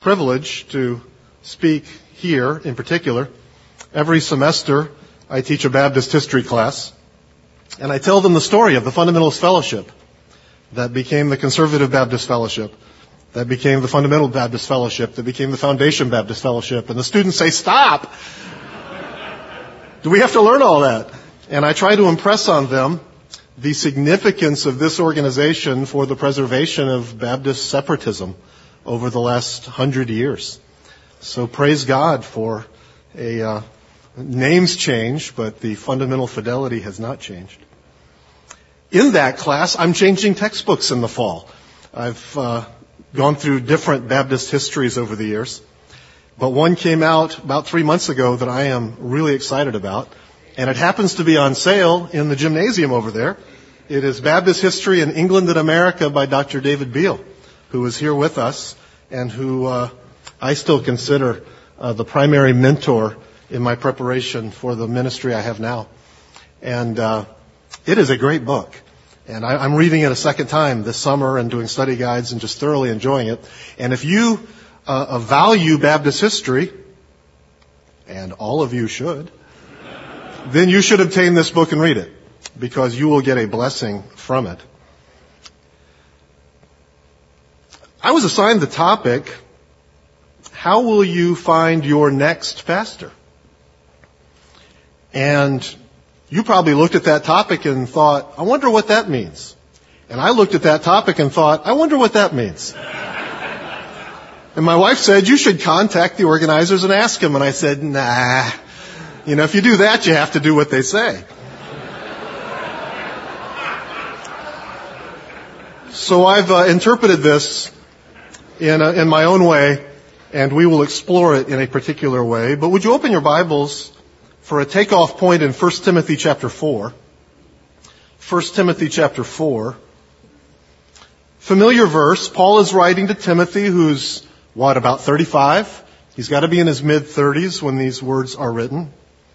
privilege to speak here in particular. Every semester, I teach a Baptist history class, and I tell them the story of the Fundamentalist Fellowship that became the Conservative Baptist Fellowship, that became the Fundamental Baptist Fellowship, that became the Foundation Baptist Fellowship. And the students say, "Stop! Do we have to learn all that?" And I try to impress on them the significance of this organization for the preservation of Baptist separatism over the last 100 years. So praise God for a names change, but the fundamental fidelity has not changed. In that class, I'm changing textbooks in the fall. I've gone through different Baptist histories over the years, but one came out about 3 months ago that I am really excited about, and it happens to be on sale in the gymnasium over there. It is Baptist History in England and America by Dr. David Beale, who is here with us and who I still consider the primary mentor in my preparation for the ministry I have now. And it is a great book. And I'm reading it a second time this summer and doing study guides and just thoroughly enjoying it. And if you value Baptist history, and all of you should, then you should obtain this book and read it, because you will get a blessing from it. I was assigned the topic, how will you find your next pastor? And you probably looked at that topic and thought, I wonder what that means. And I looked at that topic and thought, I wonder what that means. And my wife said, you should contact the organizers and ask them. And I said, nah. If you do that, you have to do what they say. So I've interpreted this in my own way, and we will explore it in a particular way. But would you open your Bibles for a takeoff point in 1 Timothy chapter 4. 1 Timothy chapter 4. Familiar verse. Paul is writing to Timothy, who's, about 35? He's got to be in his mid-30s when these words are written.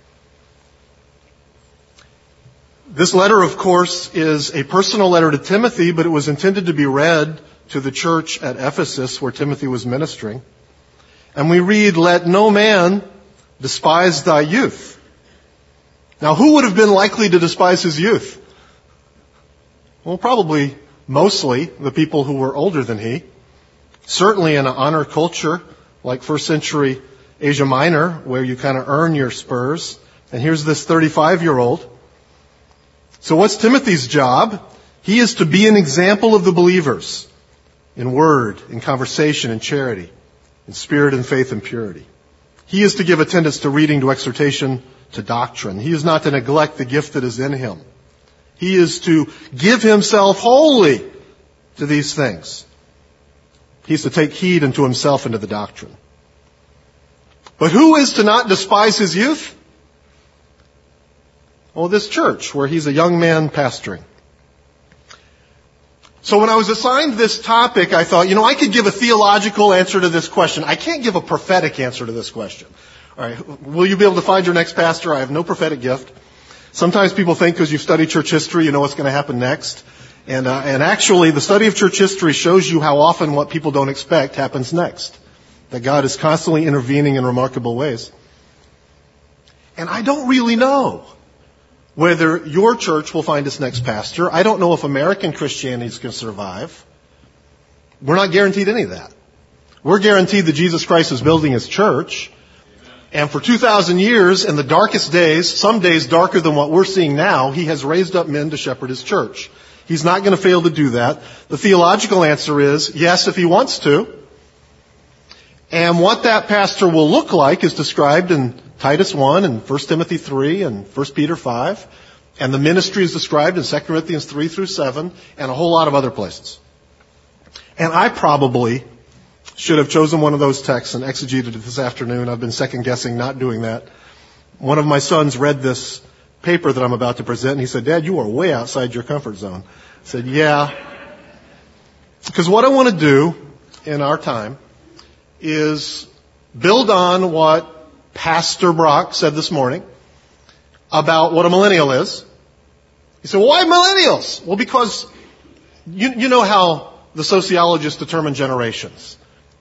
This letter, of course, is a personal letter to Timothy, but it was intended to be read to the church at Ephesus where Timothy was ministering. And we read, "Let no man despise thy youth." Now, who would have been likely to despise his youth? Well, probably mostly the people who were older than he. Certainly in an honor culture like first century Asia Minor, where you kind of earn your spurs. And here's this 35-year-old. So what's Timothy's job? He is to be an example of the believers in word, in conversation, in charity, in spirit and faith and purity. He is to give attendance to reading, to exhortation, to doctrine. He is not to neglect the gift that is in him. He is to give himself wholly to these things. He is to take heed unto himself and to the doctrine. But who is to not despise his youth? Well, this church where he's a young man pastoring. So when I was assigned this topic, I thought, I could give a theological answer to this question. I can't give a prophetic answer to this question. All right, will you be able to find your next pastor? I have no prophetic gift. Sometimes people think because you've studied church history, you know what's going to happen next. And actually, the study of church history shows you how often what people don't expect happens next. That God is constantly intervening in remarkable ways. And I don't really know whether your church will find its next pastor. I don't know if American Christianity is going to survive. We're not guaranteed any of that. We're guaranteed that Jesus Christ is building his church. And for 2,000 years, in the darkest days, some days darker than what we're seeing now, he has raised up men to shepherd his church. He's not going to fail to do that. The theological answer is yes, if he wants to. And what that pastor will look like is described in Titus 1 and 1 Timothy 3 and 1 Peter 5. And the ministry is described in 2 Corinthians 3 through 7 and a whole lot of other places. And I probably should have chosen one of those texts and exegeted it this afternoon. I've been second guessing not doing that. One of my sons read this paper that I'm about to present and he said, "Dad, you are way outside your comfort zone." I said, "Yeah." Because what I want to do in our time is build on what Pastor Brock said this morning about what a millennial is. He said, "Well, why millennials?" Well, because you know how the sociologists determine generations.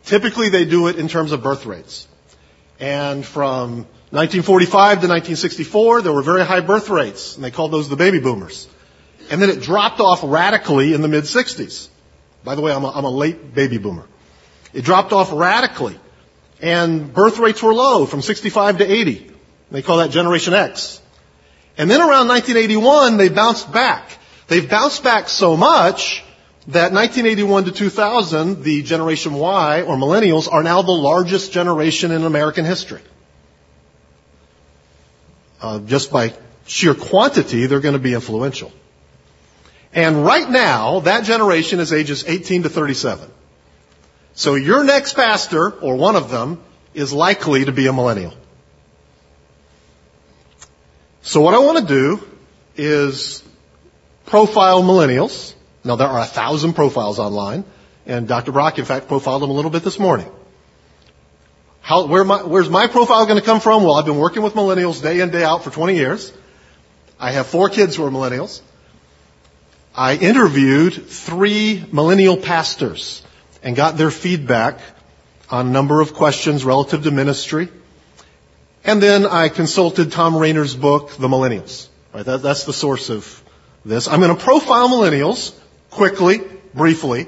Typically, they do it in terms of birth rates. And from 1945 to 1964, there were very high birth rates, and they called those the baby boomers. And then it dropped off radically in the mid-60s. By the way, I'm a late baby boomer. It dropped off radically, and birth rates were low from 65 to 80. They call that Generation X. And then around 1981, they bounced back. They've bounced back so much that 1981 to 2000, the Generation Y, or millennials, are now the largest generation in American history. Just by sheer quantity, they're going to be influential. And right now, that generation is ages 18 to 37. So your next pastor, or one of them, is likely to be a millennial. So what I want to do is profile millennials. Now, there are 1,000 profiles online, and Dr. Brock, in fact, profiled them a little bit this morning. Where's my profile going to come from? Well, I've been working with millennials day in, day out for 20 years. I have 4 kids who are millennials. I interviewed 3 millennial pastors and got their feedback on a number of questions relative to ministry. And then I consulted Tom Rainer's book, The Millennials. Right, that's the source of this. I'm going to profile millennials quickly, briefly,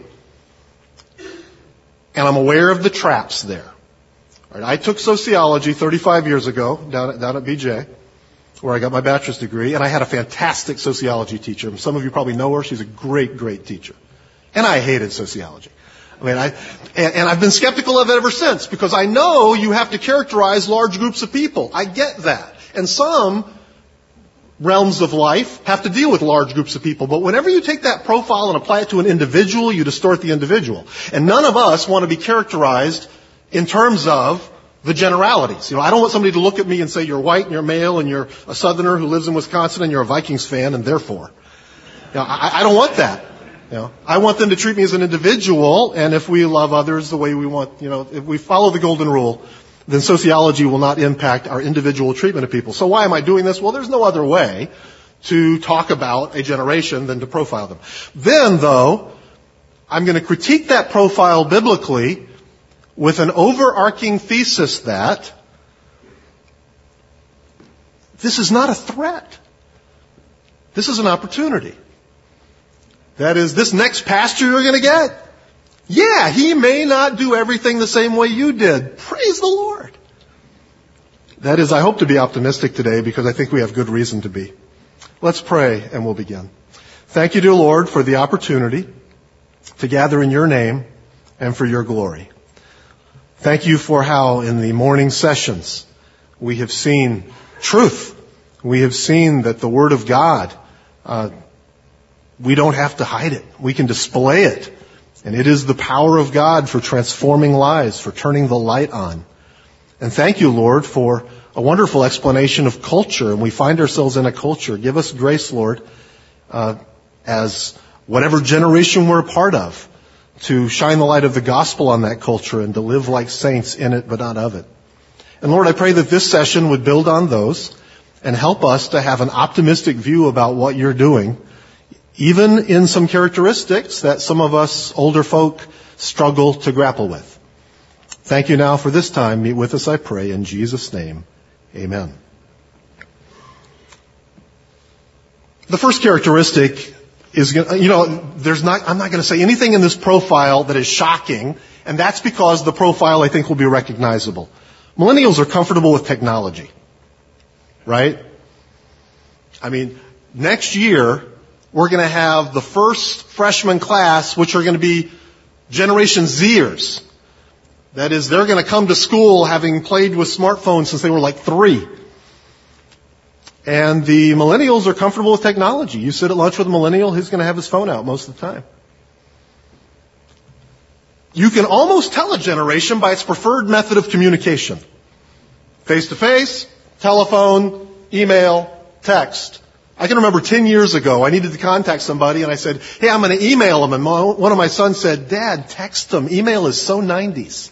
and I'm aware of the traps there. Right, I took sociology 35 years ago down at BJ, where I got my bachelor's degree, and I had a fantastic sociology teacher. Some of you probably know her. She's a great, great teacher. And I hated sociology. And I've been skeptical of it ever since, because I know you have to characterize large groups of people. I get that. And some realms of life have to deal with large groups of people. But whenever you take that profile and apply it to an individual, you distort the individual. And none of us want to be characterized in terms of the generalities. I don't want somebody to look at me and say, you're white and you're male and you're a Southerner who lives in Wisconsin and you're a Vikings fan and therefore. I don't want that. I want them to treat me as an individual, and if we love others the way we want, if we follow the golden rule, then sociology will not impact our individual treatment of people. So why am I doing this? Well, there's no other way to talk about a generation than to profile them. Then, though, I'm going to critique that profile biblically with an overarching thesis that this is not a threat. This is an opportunity. That is, this next pastor you're going to get, yeah, he may not do everything the same way you did. Praise the Lord. That is, I hope to be optimistic today because I think we have good reason to be. Let's pray and we'll begin. Thank you, dear Lord, for the opportunity to gather in your name and for your glory. Thank you for how in the morning sessions we have seen truth. We have seen that the Word of God, we don't have to hide it. We can display it. And it is the power of God for transforming lives, for turning the light on. And thank you, Lord, for a wonderful explanation of culture. And we find ourselves in a culture. Give us grace, Lord, as whatever generation we're a part of, to shine the light of the gospel on that culture and to live like saints in it but not of it. And Lord, I pray that this session would build on those and help us to have an optimistic view about what you're doing, even in some characteristics that some of us older folk struggle to grapple with. Thank you now for this time. Meet with us, I pray, in Jesus' name. Amen. The first characteristic is, I'm not going to say anything in this profile that is shocking, and that's because the profile, I think, will be recognizable. Millennials are comfortable with technology, right? Next year, we're going to have the first freshman class, which are going to be Generation Zers. That is, they're going to come to school having played with smartphones since they were like 3. And the millennials are comfortable with technology. You sit at lunch with a millennial, he's going to have his phone out most of the time. You can almost tell a generation by its preferred method of communication. Face-to-face, telephone, email, text. I can remember 10 years ago, I needed to contact somebody, and I said, hey, I'm going to email them. And one of my sons said, Dad, text them. Email is so 90s.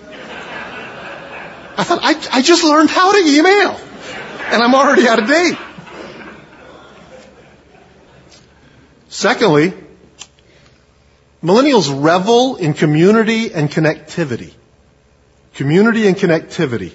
I thought, I just learned how to email. And I'm already out of date. Secondly, Millennials revel in community and connectivity. Community and connectivity.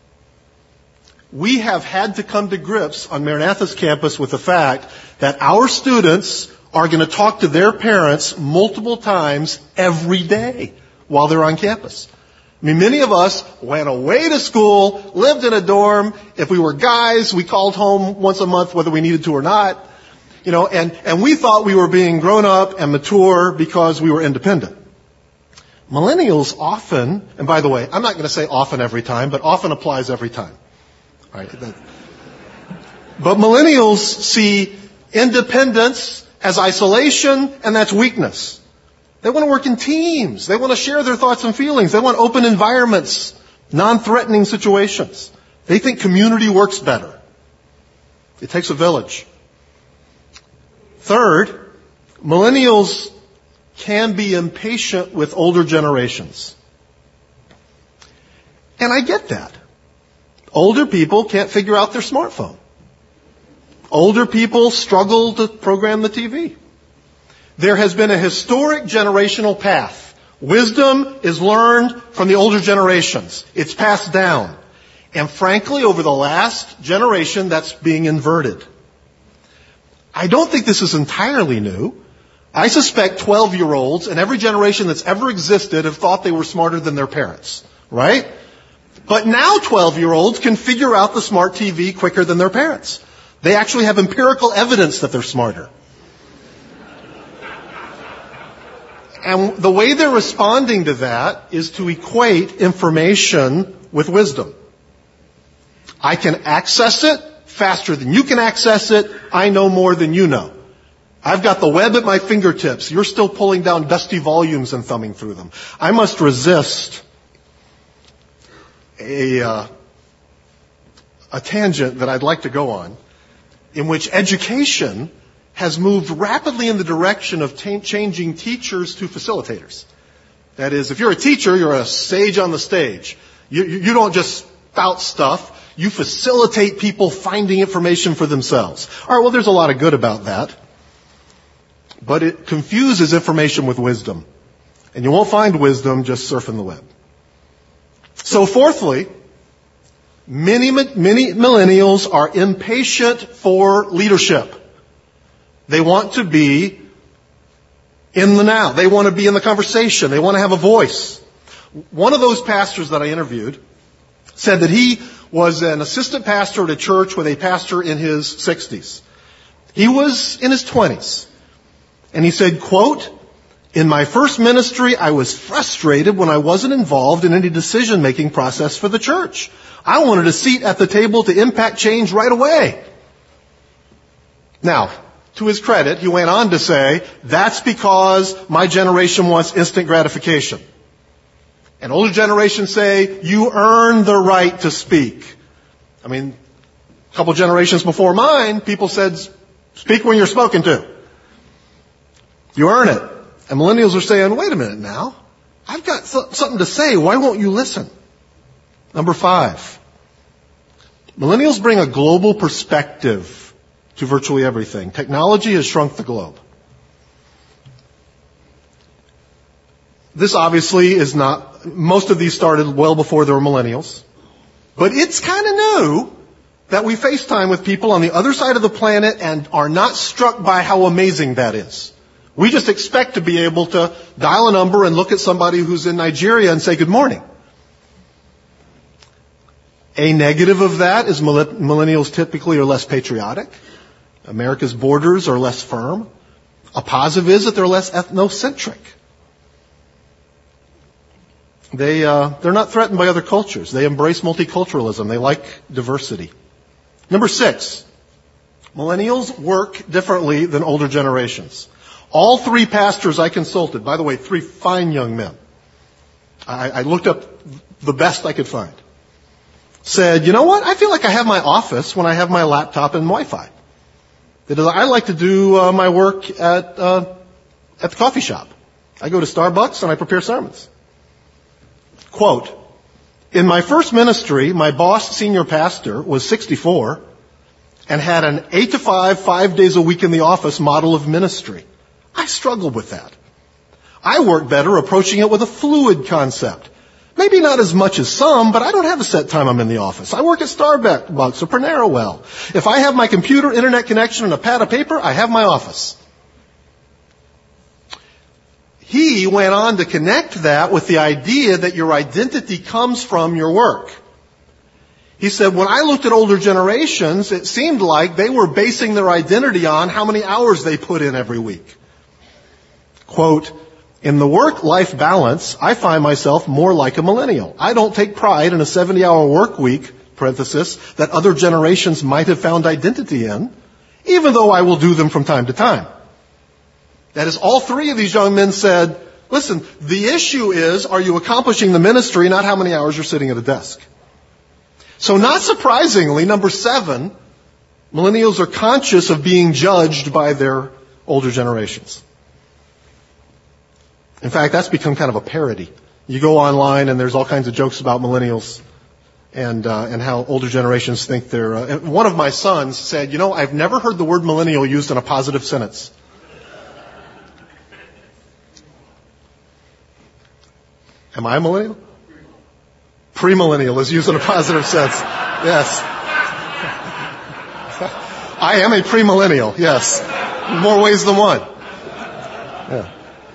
We have had to come to grips on Maranatha's campus with the fact that our students are going to talk to their parents multiple times every day while they're on campus. I mean, many of us went away to school, lived in a dorm. If we were guys, we called home once a month whether we needed to or not. And we thought we were being grown up and mature because we were independent. Millennials often, and by the way, I'm not going to say often every time, but often applies every time. Right? But millennials see independence as isolation, and that's weakness. They want to work in teams. They want to share their thoughts and feelings. They want open environments, non-threatening situations. They think community works better. It takes a village. Third, millennials can be impatient with older generations. And I get that. Older people can't figure out their smartphone. Older people struggle to program the TV. There has been a historic generational path. Wisdom is learned from the older generations. It's passed down. And frankly, over the last generation, that's being inverted. I don't think this is entirely new. I suspect 12-year-olds in every generation that's ever existed have thought they were smarter than their parents. Right? But now 12-year-olds can figure out the smart TV quicker than their parents. They actually have empirical evidence that they're smarter. And the way they're responding to that is to equate information with wisdom. I can access it faster than you can access it. I know more than you know. I've got the web at my fingertips. You're still pulling down dusty volumes and thumbing through them. I must resist a tangent that I'd like to go on, in which education has moved rapidly in the direction of changing teachers to facilitators. That is, if you're a teacher, you're a sage on the stage. You don't just spout stuff. You facilitate people finding information for themselves. All right, well, there's a lot of good about that. But it confuses information with wisdom. And you won't find wisdom just surfing the web. So fourthly, many millennials are impatient for leadership. They want to be in the now. They want to be in the conversation. They want to have a voice. One of those pastors that I interviewed said that he was an assistant pastor at a church with a pastor in his 60s. He was in his 20s. And he said, quote, "In my first ministry, I was frustrated when I wasn't involved in any decision-making process for the church. I wanted a seat at the table to impact change right away." Now, to his credit, he went on to say, that's because my generation wants instant gratification. And older generations say, you earn the right to speak. I mean, a couple generations before mine, people said, speak when you're spoken to. You earn it. And millennials are saying, wait a minute now. I've got something to say. Why won't you listen? Number 5. Millennials bring a global perspective to virtually everything. Technology has shrunk the globe. This obviously is not, most of these started well before there were millennials. But it's kind of new that we FaceTime with people on the other side of the planet and are not struck by how amazing that is. We just expect to be able to dial a number and look at somebody who's in Nigeria and say good morning. A negative of that is millennials typically are less patriotic. America's borders are less firm. A positive is that they're less ethnocentric. They're not threatened by other cultures. They embrace multiculturalism. They like diversity. Number 6, millennials work differently than older generations. All 3 pastors I consulted, by the way, 3 fine young men, I looked up the best I could find, said, you know what? I feel like I have my office when I have my laptop and Wi-Fi. I like to do my work at the coffee shop. I go to Starbucks and I prepare sermons. Quote, "In my first ministry, my boss, senior pastor, was 64 and had an 8 to 5, 5 days a week in the office model of ministry. I struggled with that. I work better approaching it with a fluid concept. Maybe not as much as some, but I don't have a set time I'm in the office. I work at Starbucks or Panera Well. If I have my computer, internet connection, and a pad of paper, I have my office. He went on to connect that with the idea that your identity comes from your work. He said, when I looked at older generations, it seemed like they were basing their identity on how many hours they put in every week. Quote, in the work-life balance, I find myself more like a millennial. I don't take pride in a 70-hour work week, parenthesis, that other generations might have found identity in, even though I will do them from time to time. That is, all three of these young men said, listen, the issue is, are you accomplishing the ministry, not how many hours you're sitting at a desk? So not surprisingly, number 7, millennials are conscious of being judged by their older generations. In fact, that's become kind of a parody. You go online and there's all kinds of jokes about millennials and how older generations think they're... one of my sons said, I've never heard the word millennial used in a positive sentence. Am I a millennial? Premillennial is used in a positive sense. Yes. I am a premillennial, yes. In more ways than one. Yeah.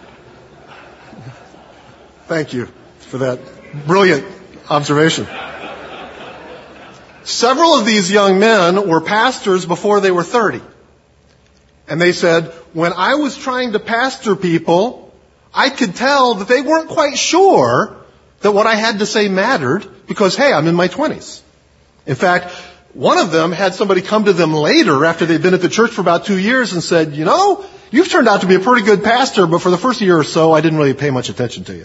Thank you for that brilliant observation. Several of these young men were pastors before they were 30. And they said, when I was trying to pastor people, I could tell that they weren't quite sure that what I had to say mattered because, hey, I'm in my 20s. In fact, one of them had somebody come to them later after they'd been at the church for about 2 years and said, you've turned out to be a pretty good pastor, but for the first year or so, I didn't really pay much attention to you.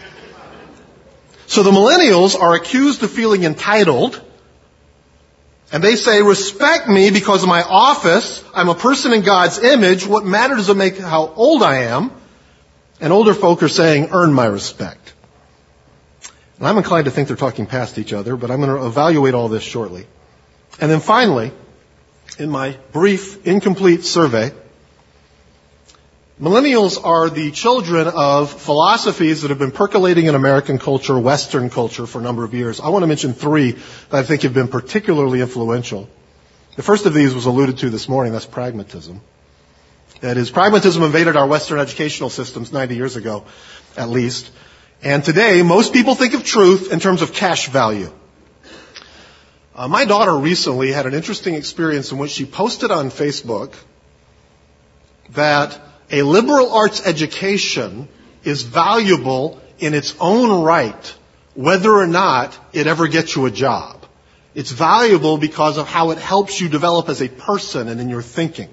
So the millennials are accused of feeling entitled, and they say, respect me because of my office. I'm a person in God's image. What matters is how old I am. And older folk are saying, earn my respect. And I'm inclined to think they're talking past each other, but I'm going to evaluate all this shortly. And then finally, in my brief, incomplete survey, millennials are the children of philosophies that have been percolating in American culture, Western culture, for a number of years. I want to mention 3 that I think have been particularly influential. The first of these was alluded to this morning. That's pragmatism. That is, pragmatism invaded our Western educational systems 90 years ago, at least. And today, most people think of truth in terms of cash value. My daughter recently had an interesting experience in which she posted on Facebook that a liberal arts education is valuable in its own right, whether or not it ever gets you a job. It's valuable because of how it helps you develop as a person and in your thinking.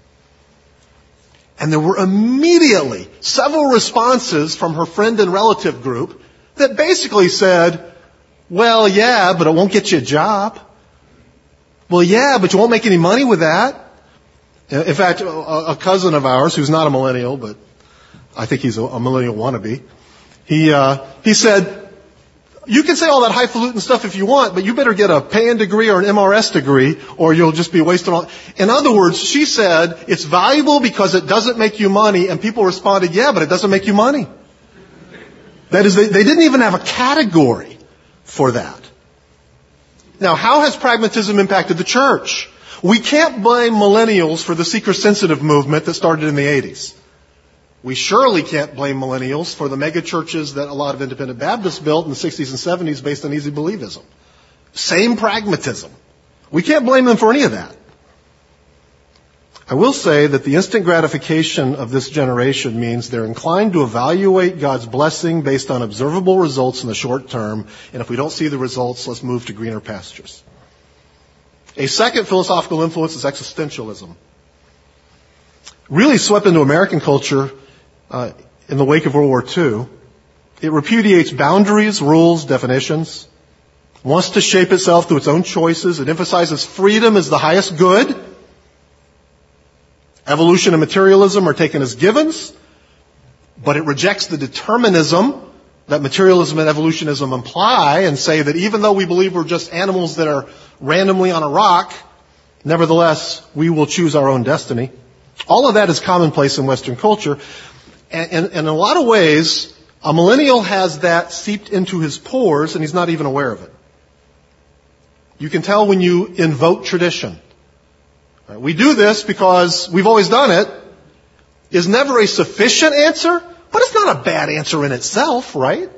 And there were immediately several responses from her friend and relative group that basically said, well, yeah, but it won't get you a job. Well, yeah, but you won't make any money with that. In fact, a cousin of ours, who's not a millennial, but I think he's a millennial wannabe, he said, you can say all that highfalutin stuff if you want, but you better get a PAN degree or an MRS degree, or you'll just be wasting all. In other words, she said, it's valuable because it doesn't make you money, and people responded, yeah, but it doesn't make you money. That is, they didn't even have a category for that. Now, how has pragmatism impacted the church? We can't blame millennials for the seeker-sensitive movement that started in the 80s. We surely can't blame millennials for the mega churches that a lot of independent Baptists built in the 60s and 70s based on easy believism. Same pragmatism. We can't blame them for any of that. I will say that the instant gratification of this generation means they're inclined to evaluate God's blessing based on observable results in the short term, and if we don't see the results, let's move to greener pastures. A second philosophical influence is existentialism. Really swept into American culture in the wake of World War II. It repudiates boundaries, rules, definitions, wants to shape itself through its own choices. It emphasizes freedom as the highest good. Evolution and materialism are taken as givens, but it rejects the determinism that materialism and evolutionism imply and say that even though we believe we're just animals that are randomly on a rock, nevertheless, we will choose our own destiny. All of that is commonplace in Western culture. And in a lot of ways, a millennial has that seeped into his pores and he's not even aware of it. You can tell when you invoke tradition. We do this because we've always done it. Is never a sufficient answer, but it's not a bad answer in itself, right?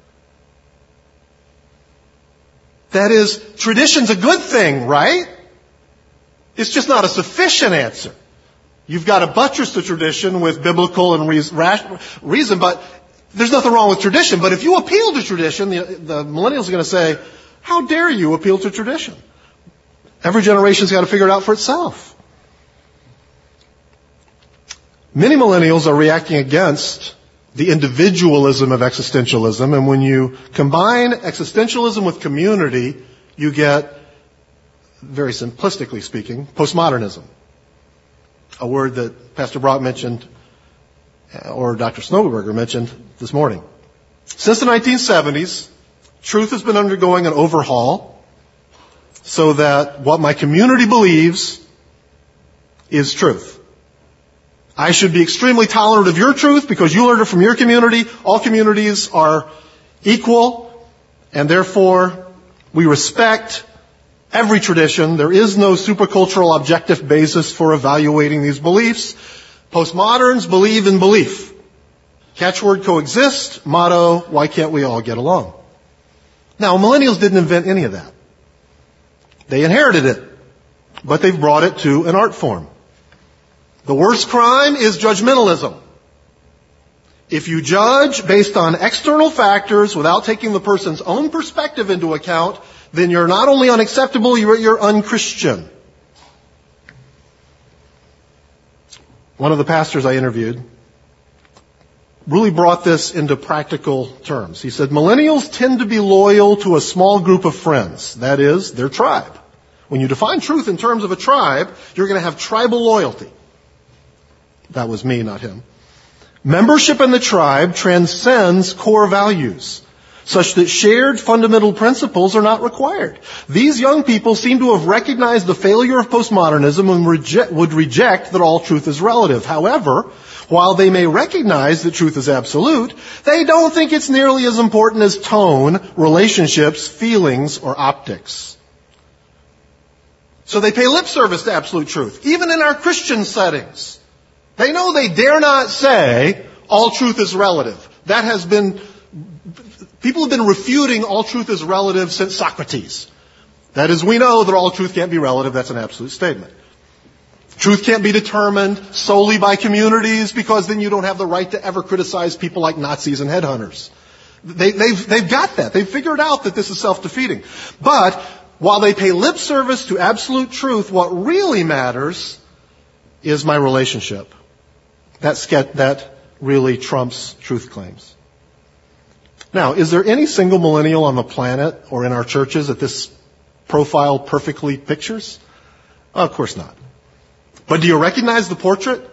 That is, tradition's a good thing, right? It's just not a sufficient answer. You've got to buttress the tradition with biblical and reason, but there's nothing wrong with tradition. But if you appeal to tradition, the millennials are going to say, how dare you appeal to tradition? Every generation's got to figure it out for itself. Many millennials are reacting against the individualism of existentialism, and when you combine existentialism with community, you get, very simplistically speaking, postmodernism. A word that Pastor Brock mentioned, or Dr. Snowberger mentioned this morning. Since the 1970s, truth has been undergoing an overhaul so that what my community believes is truth. I should be extremely tolerant of your truth because you learned it from your community. All communities are equal, and therefore we respect every tradition. There is no supercultural objective basis for evaluating these beliefs. Postmoderns believe in belief. Catchword coexist, motto, why can't we all get along? Now, millennials didn't invent any of that. They inherited it, but they've brought it to an art form. The worst crime is judgmentalism. If you judge based on external factors without taking the person's own perspective into account, then you're not only unacceptable, you're unchristian. One of the pastors I interviewed really brought this into practical terms. He said, millennials tend to be loyal to a small group of friends. That is, their tribe. When you define truth in terms of a tribe, you're going to have tribal loyalty. That was me, not him. Membership in the tribe transcends core values, such that shared fundamental principles are not required. These young people seem to have recognized the failure of postmodernism and would reject that all truth is relative. However, while they may recognize that truth is absolute, they don't think it's nearly as important as tone, relationships, feelings, or optics. So they pay lip service to absolute truth, even in our Christian settings. They know they dare not say all truth is relative. That has been, people have been refuting all truth is relative since Socrates. That is, we know that all truth can't be relative. That's an absolute statement. Truth can't be determined solely by communities because then you don't have the right to ever criticize people like Nazis and headhunters. They've got that. They've figured out that this is self-defeating. But while they pay lip service to absolute truth, what really matters is my relationship. That really trumps truth claims. Now, is there any single millennial on the planet or in our churches that this profile perfectly pictures? Of course not. But do you recognize the portrait?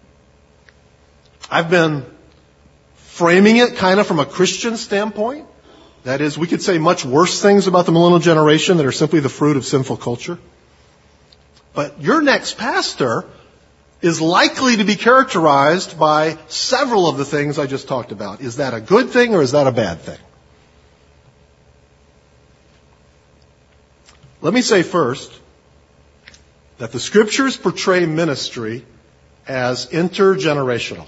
I've been framing it kind of from a Christian standpoint. That is, we could say much worse things about the millennial generation that are simply the fruit of sinful culture. But your next pastor is likely to be characterized by several of the things I just talked about. Is that a good thing or is that a bad thing? Let me say first that the Scriptures portray ministry as intergenerational.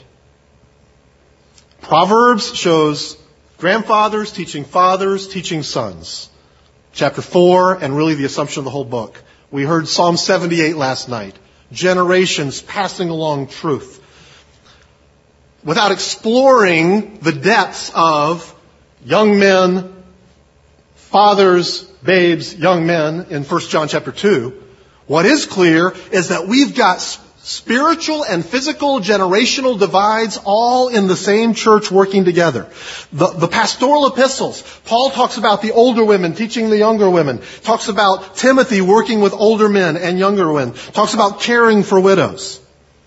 Proverbs shows grandfathers teaching sons. Chapter 4, and really the assumption of the whole book. We heard Psalm 78 last night. Generations passing along truth. Without exploring the depths of young men, fathers, babes, young men in 1 John chapter 2, what is clear is that we've got spiritual and physical generational divides all in the same church working together. The pastoral epistles, Paul talks about the older women teaching the younger women, talks about Timothy working with older men and younger women, talks about caring for widows.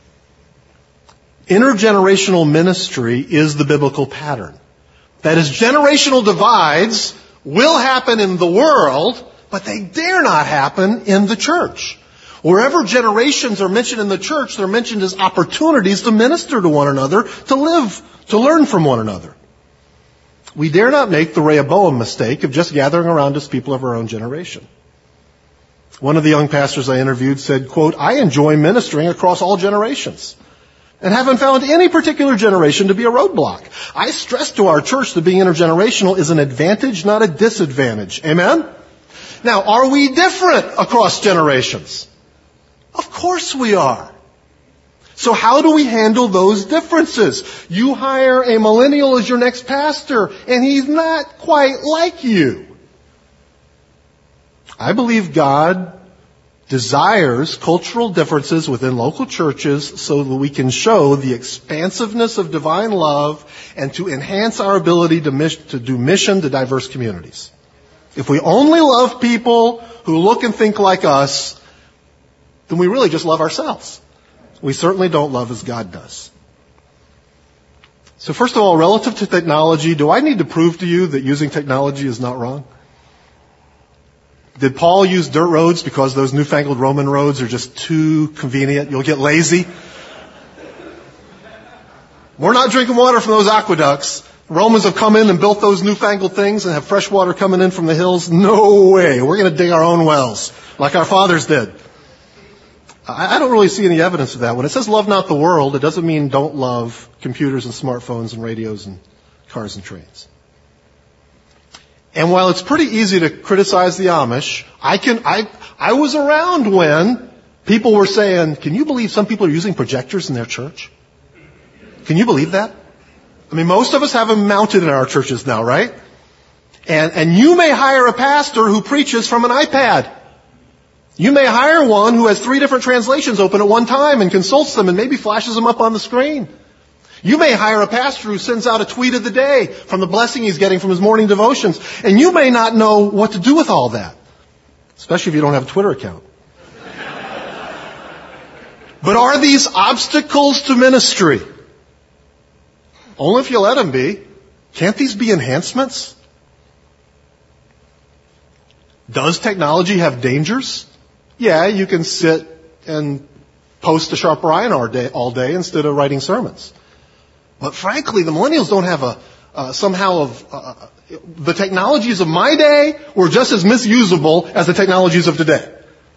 Intergenerational ministry is the biblical pattern. That is, generational divides will happen in the world, but they dare not happen in the church. Wherever generations are mentioned in the church, they're mentioned as opportunities to minister to one another, to live, to learn from one another. We dare not make the Rehoboam mistake of just gathering around as people of our own generation. One of the young pastors I interviewed said, quote, "I enjoy ministering across all generations and haven't found any particular generation to be a roadblock. I stress to our church that being intergenerational is an advantage, not a disadvantage." Amen? Now, are we different across generations? Of course we are. So how do we handle those differences? You hire a millennial as your next pastor, and he's not quite like you. I believe God desires cultural differences within local churches so that we can show the expansiveness of divine love and to enhance our ability to do mission to diverse communities. If we only love people who look and think like us, then we really just love ourselves. We certainly don't love as God does. So first of all, relative to technology, do I need to prove to you that using technology is not wrong? Did Paul use dirt roads because those newfangled Roman roads are just too convenient? You'll get lazy. We're not drinking water from those aqueducts. Romans have come in and built those newfangled things and have fresh water coming in from the hills. No way. We're going to dig our own wells like our fathers did. I don't really see any evidence of that. When it says love not the world, it doesn't mean don't love computers and smartphones and radios and cars and trains. And while it's pretty easy to criticize the Amish, I was around when people were saying, "Can you believe some people are using projectors in their church?" Can you believe that? I mean, most of us have them mounted in our churches now, right? And you may hire a pastor who preaches from an iPad. You may hire one who has 3 different translations open at one time and consults them and maybe flashes them up on the screen. You may hire a pastor who sends out a tweet of the day from the blessing he's getting from his morning devotions. And you may not know what to do with all that, especially if you don't have a Twitter account. But are these obstacles to ministry? Only if you let them be. Can't these be enhancements? Does technology have dangers? Yeah, you can sit and post to Sharper Iron all day instead of writing sermons. But frankly, the millennials don't have the technologies of my day were just as misusable as the technologies of today.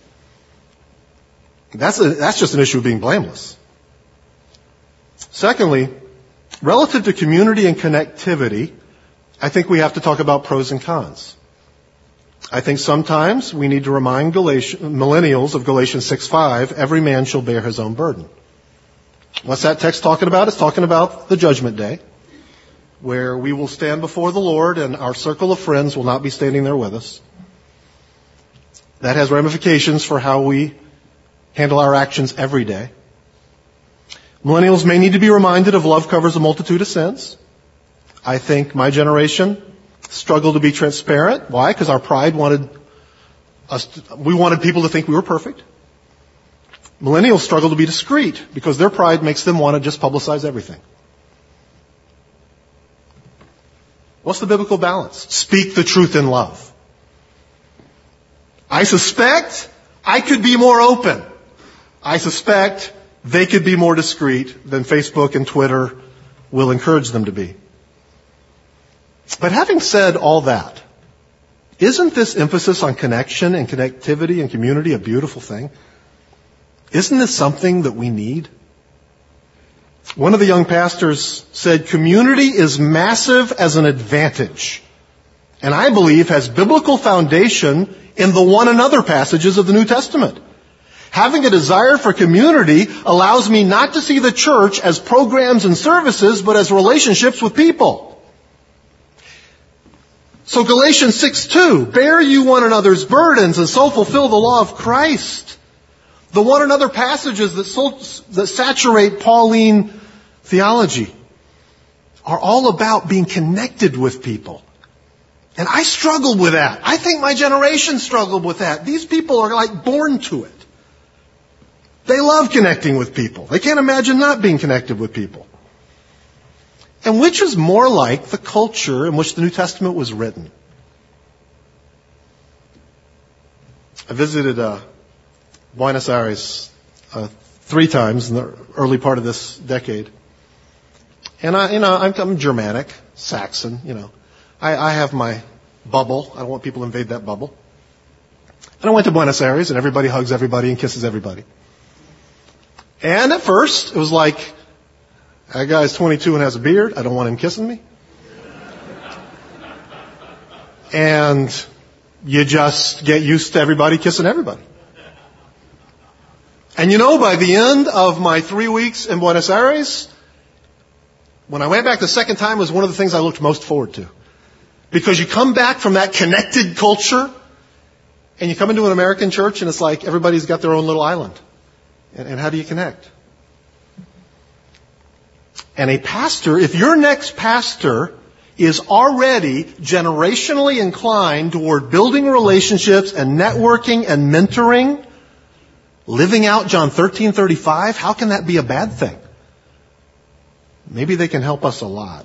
That's just an issue of being blameless. Secondly, relative to community and connectivity, I think we have to talk about pros and cons. I think sometimes we need to remind millennials of Galatians 6:5, every man shall bear his own burden. What's that text talking about? It's talking about the judgment day, where we will stand before the Lord and our circle of friends will not be standing there with us. That has ramifications for how we handle our actions every day. Millennials may need to be reminded of love covers a multitude of sins. I think my generation struggled to be transparent. Why? Because our pride wanted people to think we were perfect. Millennials struggle to be discreet because their pride makes them want to just publicize everything. What's the biblical balance? Speak the truth in love. I suspect I could be more open. I suspect they could be more discreet than Facebook and Twitter will encourage them to be. But having said all that, isn't this emphasis on connection and connectivity and community a beautiful thing? Isn't this something that we need? One of the young pastors said, community is massive as an advantage, and I believe has biblical foundation in the one another passages of the New Testament. Having a desire for community allows me not to see the church as programs and services, but as relationships with people. So Galatians 6:2, bear you one another's burdens and so fulfill the law of Christ. The one another passages that saturate Pauline theology are all about being connected with people. And I struggled with that. I think my generation struggled with that. These people are like born to it. They love connecting with people. They can't imagine not being connected with people. And which is more like the culture in which the New Testament was written? I visited Buenos Aires 3 times in the early part of this decade. And I'm Germanic, Saxon, I have my bubble. I don't want people to invade that bubble. And I went to Buenos Aires, and everybody hugs everybody and kisses everybody. And at first, it was like, that guy's 22 and has a beard. I don't want him kissing me. And you just get used to everybody kissing everybody. And by the end of my 3 weeks in Buenos Aires, when I went back the second time, it was one of the things I looked most forward to. Because you come back from that connected culture, and you come into an American church, and it's like everybody's got their own little island. And how do you connect? And a pastor, if your next pastor is already generationally inclined toward building relationships and networking and mentoring, living out John 13:35, how can that be a bad thing? Maybe they can help us a lot.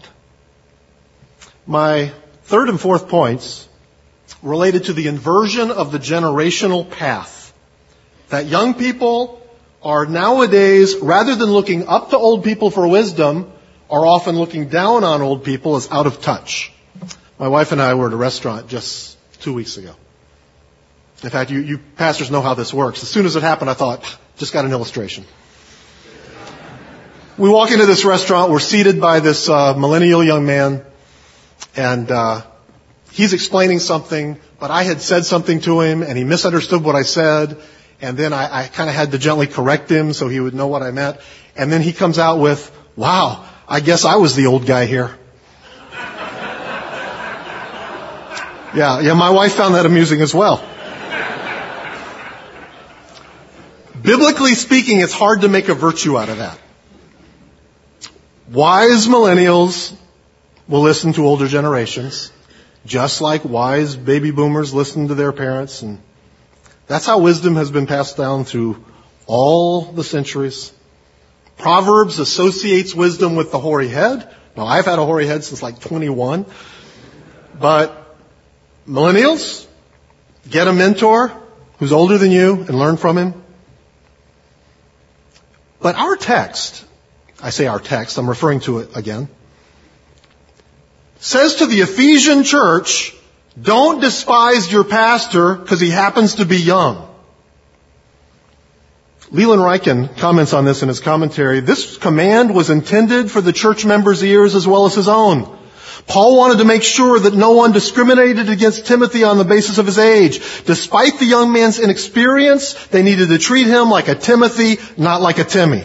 My third and fourth points related to the inversion of the generational path. That young people are nowadays, rather than looking up to old people for wisdom, are often looking down on old people as out of touch. My wife and I were at a restaurant just 2 weeks ago. In fact, you pastors know how this works. As soon as it happened, I thought, just got an illustration. We walk into this restaurant, we're seated by this millennial young man, and he's explaining something, but I had said something to him, and he misunderstood what I said, and then I kind of had to gently correct him so he would know what I meant. And then he comes out with, wow, I guess I was the old guy here. Yeah, my wife found that amusing as well. Biblically speaking, it's hard to make a virtue out of that. Wise millennials will listen to older generations, just like wise baby boomers listen to their parents. And that's how wisdom has been passed down through all the centuries. Proverbs associates wisdom with the hoary head. Now, I've had a hoary head since like 21. But millennials, get a mentor who's older than you and learn from him. But our text, I say our text, I'm referring to it again, says to the Ephesian church, don't despise your pastor because he happens to be young. Leland Ryken comments on this in his commentary. This command was intended for the church members' ears as well as his own. Paul wanted to make sure that no one discriminated against Timothy on the basis of his age. Despite the young man's inexperience, they needed to treat him like a Timothy, not like a Timmy.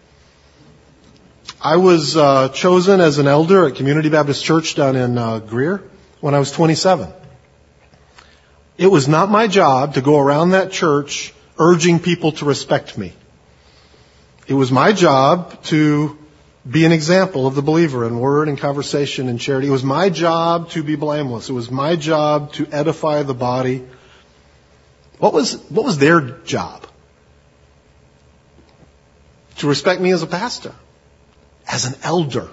I was chosen as an elder at Community Baptist Church down in Greer when I was 27. It was not my job to go around that church urging people to respect me. It was my job to be an example of the believer in word and conversation and charity. It was my job to be blameless. It was my job to edify the body. What was their job? To respect me as a pastor, as an elder.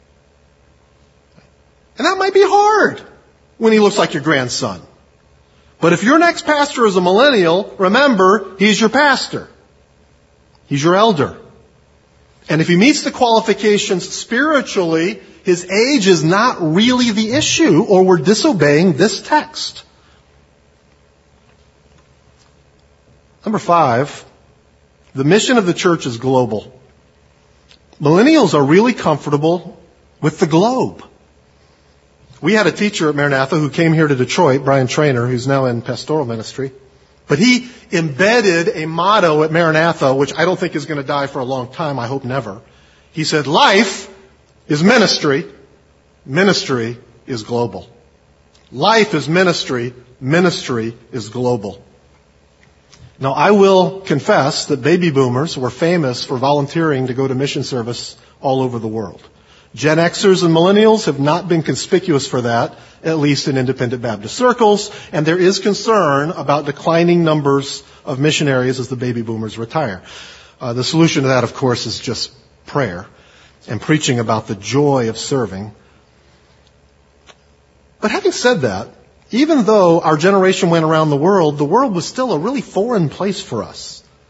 And that might be hard when he looks like your grandson. But if your next pastor is a millennial, remember, he's your pastor. He's your elder. And if he meets the qualifications spiritually, his age is not really the issue, or we're disobeying this text. Number 5, the mission of the church is global. Millennials are really comfortable with the globe. We had a teacher at Maranatha who came here to Detroit, Brian Trainer, who's now in pastoral ministry. But he embedded a motto at Maranatha, which I don't think is going to die for a long time. I hope never. He said, life is ministry. Ministry is global. Life is ministry. Ministry is global. Now, I will confess that baby boomers were famous for volunteering to go to mission service all over the world. Gen Xers and millennials have not been conspicuous for that, at least in independent Baptist circles, and there is concern about declining numbers of missionaries as the baby boomers retire. The solution to that, of course, is just prayer and preaching about the joy of serving. But having said that, even though our generation went around the world was still a really foreign place for us.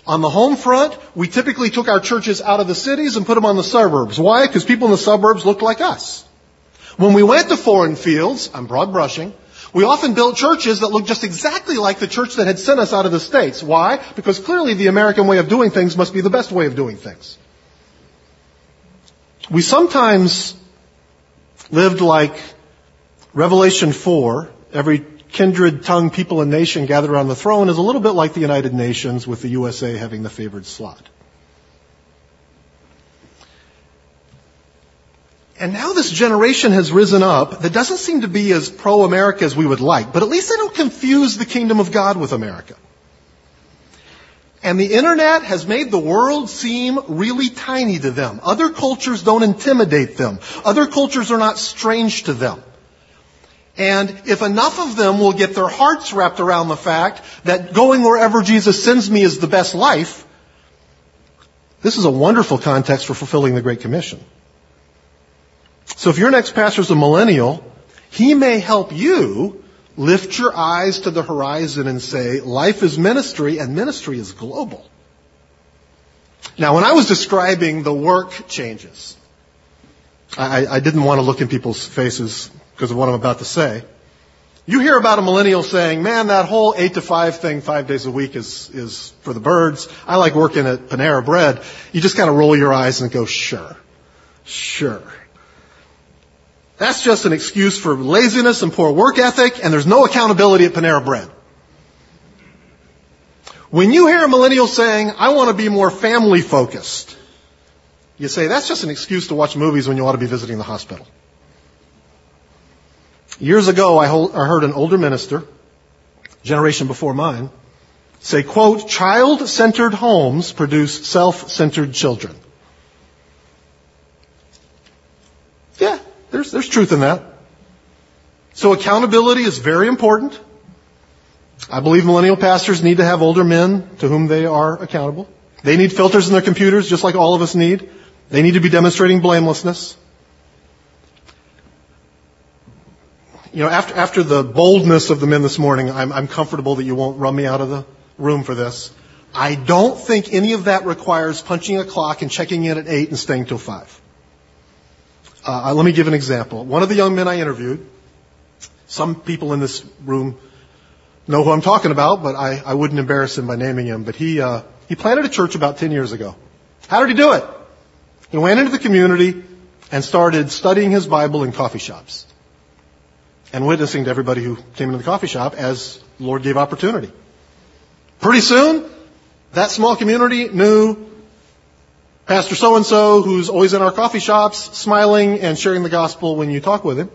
On the home front, we typically took our churches out of the cities and put them on the suburbs. Why? Because people in the suburbs looked like us. When we went to foreign fields, I'm broad brushing, we often built churches that looked just exactly like the church that had sent us out of the States. Why? Because clearly the American way of doing things must be the best way of doing things. We sometimes lived like Revelation 4, every kindred, tongue, people, and nation gathered around the throne is a little bit like the United Nations, with the USA having the favored slot. And now this generation has risen up that doesn't seem to be as pro-America as we would like, but at least they don't confuse the kingdom of God with America. And the internet has made the world seem really tiny to them. Other cultures don't intimidate them. Other cultures are not strange to them. And if enough of them will get their hearts wrapped around the fact that going wherever Jesus sends me is the best life, this is a wonderful context for fulfilling the Great Commission. So if your next pastor is a millennial, he may help you lift your eyes to the horizon and say, life is ministry and ministry is global. Now, when I was describing the work changes, I didn't want to look in people's faces because of what I'm about to say. You hear about a millennial saying, man, that whole 8 to 5 thing 5 days a week is for the birds. I like working at Panera Bread. You just kind of roll your eyes and go, sure. That's just an excuse for laziness and poor work ethic, and there's no accountability at Panera Bread. When you hear a millennial saying, I want to be more family focused, you say, that's just an excuse to watch movies when you ought to be visiting the hospital. Years ago, I heard an older minister, generation before mine, say, quote, child-centered homes produce self-centered children. Yeah, there's truth in that. So accountability is very important. I believe millennial pastors need to have older men to whom they are accountable. They need filters in their computers just like all of us need. They need to be demonstrating blamelessness. You know, after the boldness of the men this morning, I'm comfortable that you won't run me out of the room for this. I don't think any of that requires punching a clock and checking in at 8 and staying till 5. Let me give an example. One of the young men I interviewed, some people in this room know who I'm talking about, but I wouldn't embarrass him by naming him. But he planted a church about 10 years ago. How did he do it? He went into the community and started studying his Bible in coffee shops and witnessing to everybody who came into the coffee shop as the Lord gave opportunity. Pretty soon, that small community knew Pastor so-and-so, who's always in our coffee shops, smiling and sharing the gospel when you talk with him.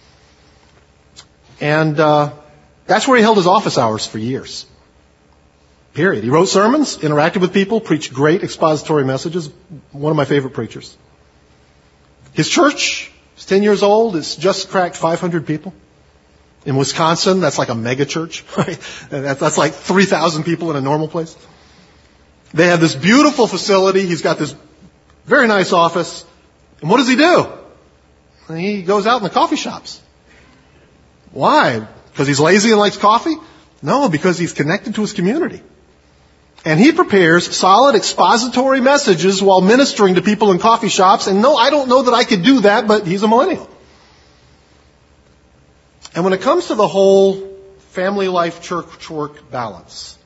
And that's where he held his office hours for years. Period. He wrote sermons, interacted with people, preached great expository messages. One of my favorite preachers. His church is 10 years old. It's just cracked 500 people. In Wisconsin, that's like a mega church. Right? That's like 3,000 people in a normal place. They have this beautiful facility. He's got this very nice office. And what does he do? He goes out in the coffee shops. Why? Because he's lazy and likes coffee? No, because he's connected to his community. And he prepares solid expository messages while ministering to people in coffee shops. And no, I don't know that I could do that, but he's a millennial. And when it comes to the whole family life church work balance,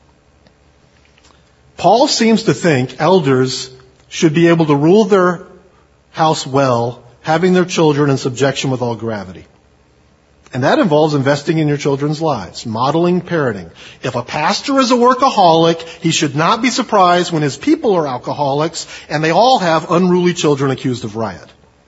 Paul seems to think elders should be able to rule their house well, having their children in subjection with all gravity. And that involves investing in your children's lives, modeling parenting. If a pastor is a workaholic, he should not be surprised when his people are alcoholics and they all have unruly children accused of riot.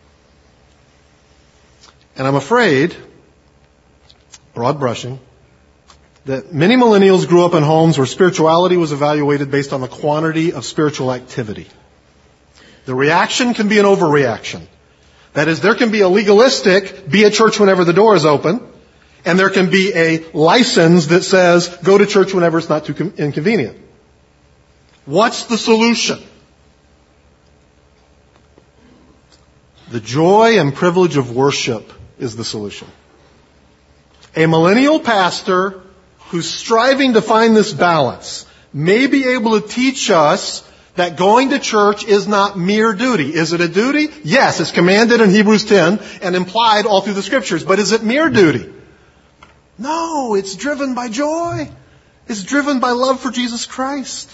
And I'm afraid, broad brushing, that many millennials grew up in homes where spirituality was evaluated based on the quantity of spiritual activity. The reaction can be an overreaction. That is, there can be a legalistic, be at church whenever the door is open, and there can be a license that says, go to church whenever it's not too inconvenient. What's the solution? The joy and privilege of worship is the solution. A millennial pastor who's striving to find this balance may be able to teach us that going to church is not mere duty. Is it a duty? Yes, it's commanded in Hebrews 10 and implied all through the Scriptures. But is it mere duty? No, it's driven by joy. It's driven by love for Jesus Christ.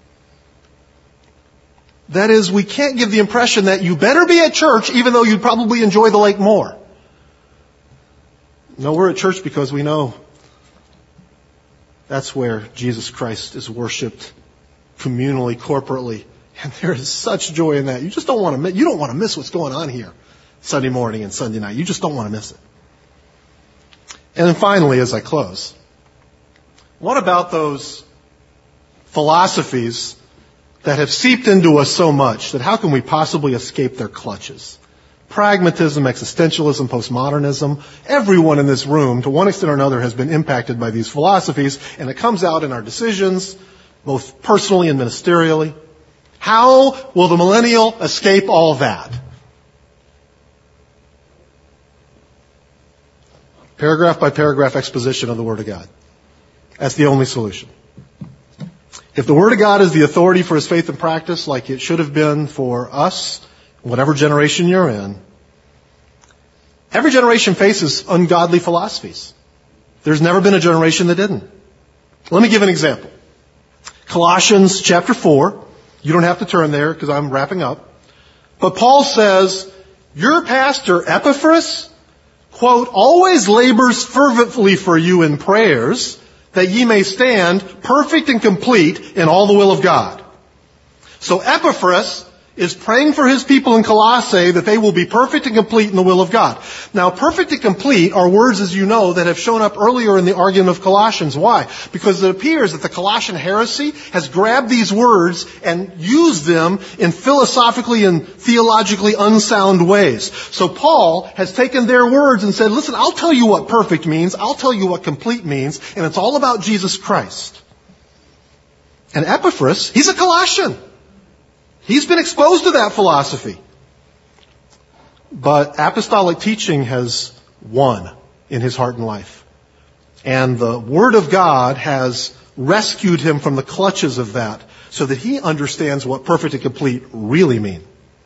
That is, we can't give the impression that you better be at church even though you'd probably enjoy the lake more. No, we're at church because we know that's where Jesus Christ is worshiped communally, corporately. And there is such joy in that. You just don't want to miss what's going on here Sunday morning and Sunday night. You just don't want to miss it. And then finally, as I close, what about those philosophies that have seeped into us so much that how can we possibly escape their clutches? Pragmatism, existentialism, postmodernism. Everyone in this room, to one extent or another, has been impacted by these philosophies, and it comes out in our decisions, both personally and ministerially. How will the millennial escape all that? Paragraph by paragraph exposition of the Word of God. That's the only solution. If the Word of God is the authority for His faith and practice, like it should have been for us, whatever generation you're in, every generation faces ungodly philosophies. There's never been a generation that didn't. Let me give an example. Colossians chapter 4. You don't have to turn there because I'm wrapping up. But Paul says, your pastor Epaphras, quote, always labors fervently for you in prayers, that ye may stand perfect and complete in all the will of God. So Epaphras is praying for his people in Colossae that they will be perfect and complete in the will of God. Now, perfect and complete are words, as you know, that have shown up earlier in the argument of Colossians. Why? Because it appears that the Colossian heresy has grabbed these words and used them in philosophically and theologically unsound ways. So Paul has taken their words and said, listen, I'll tell you what perfect means, I'll tell you what complete means, and it's all about Jesus Christ. And Epaphras, he's a Colossian. He's been exposed to that philosophy. But apostolic teaching has won in his heart and life. And the Word of God has rescued him from the clutches of that so that he understands what perfect and complete really mean.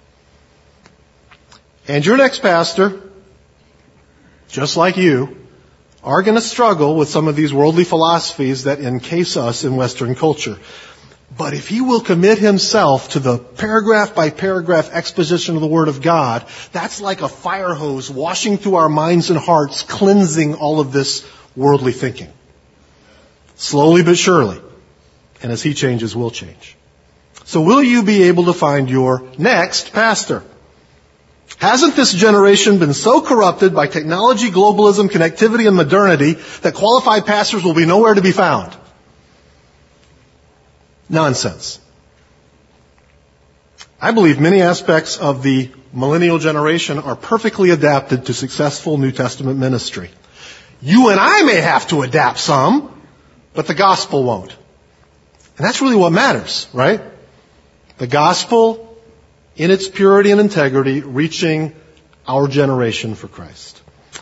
And your next pastor, just like you, are going to struggle with some of these worldly philosophies that encase us in Western culture. But if he will commit himself to the paragraph by paragraph exposition of the Word of God, that's like a fire hose washing through our minds and hearts, cleansing all of this worldly thinking. Slowly but surely. And as he changes, we'll change. So will you be able to find your next pastor? Hasn't this generation been so corrupted by technology, globalism, connectivity, and modernity that qualified pastors will be nowhere to be found? Nonsense. I believe many aspects of the millennial generation are perfectly adapted to successful New Testament ministry. You and I may have to adapt some, but the gospel won't. And that's really what matters, right? The gospel in its purity and integrity reaching our generation for Christ.